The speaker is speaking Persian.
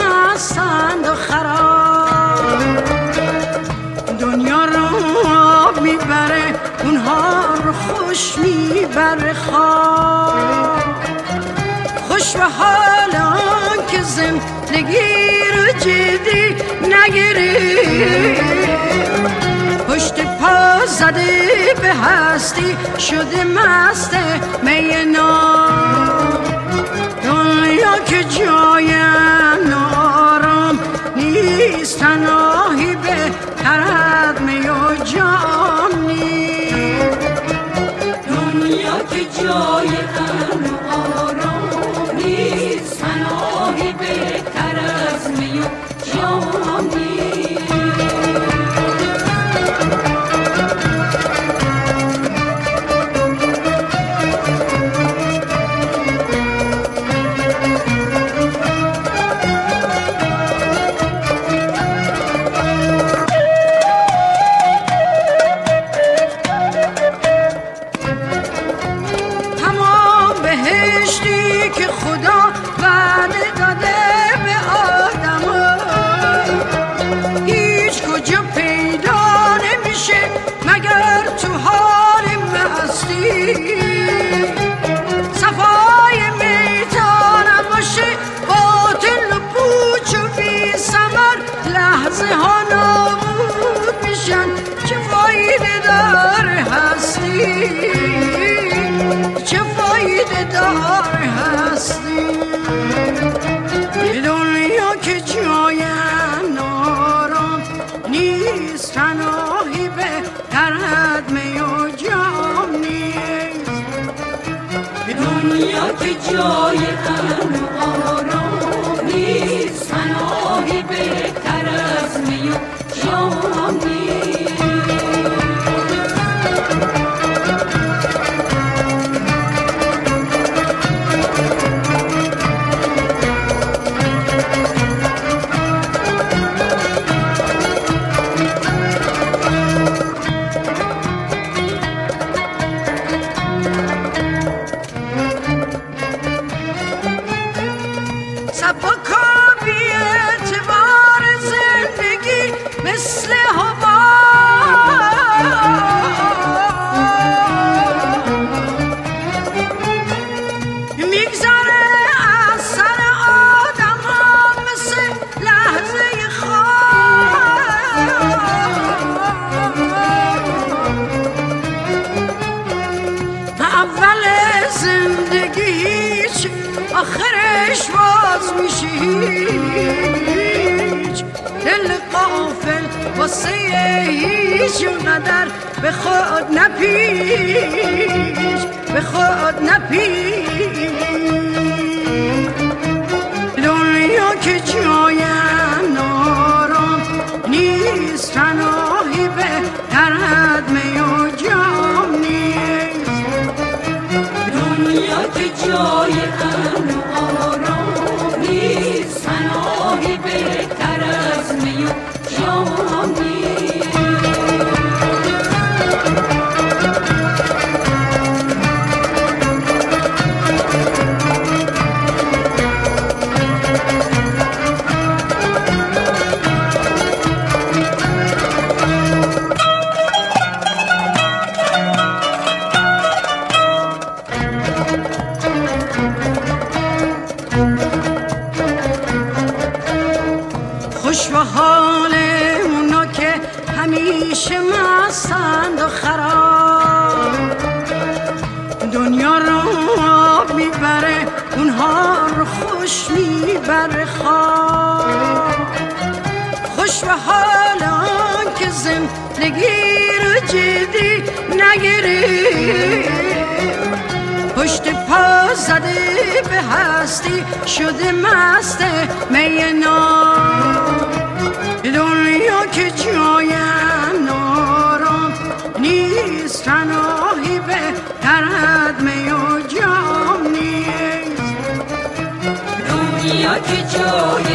مستند و خراب، دنیا رو میبره اونها رو خوش میبره خواب. خوش به حال آن که زندگی رو جدی نگیری، پشت پا زده به هستی شده مست می ناب. دنیا که جای آرام نیست، تنهایی بهتر از می و جام نیست. دنیا که جای آرام نیست، تنهایی بهتر از می و جام نیست. که خدا وعده داده به آدم هیچ کجا پیدا نمیشه مگر تو حال مستی. صفای میدان باشه باطل و پوچ و بی ثمر، لحظه ها نابود میشن، چه فایده داره هستی، چه فایده داره هستی. دنیا که جای آرام نیست، تنهایی بهتر از می و جام نیست. دنیا که جای آرام نیست، تنهایی بهتر از می و جام نیست. سبکا بی اعتبار زندگی مثل هوا، میگذره از سر آدم ها مثل لحظه خواب. اول زندگی هیچ، آخرش باز میشه هیچ. دل غافل واسه هیچ اونقدر به خود نپیچ، به خود نپیچ. دنیا که جای آرام نیست، تنهایی بهتر از می و جام نیست. دنیا که جای آرام نیست، تنهایی بهتر از می و جام نیست. خوش به حال اونا که همیشه مستند و خراب، دنیا رو میبره اونها رو خوش میبره خواب. خوش به حال آن که زندگی رو جدی نگیری، پشت پا زده به هستی شده مست می ناب. دنیا که جای آرام نیست، تنهایی بهتر از می و جام نیست. دنیا که جای